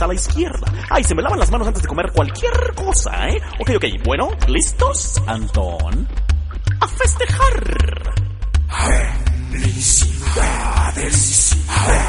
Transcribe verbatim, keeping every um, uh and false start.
a la izquierda. Ay, se me lavan las manos antes de comer cualquier cosa, ¿eh? Ok, ok, bueno, ¿listos, Antón? ¡A festejar! Felicidades.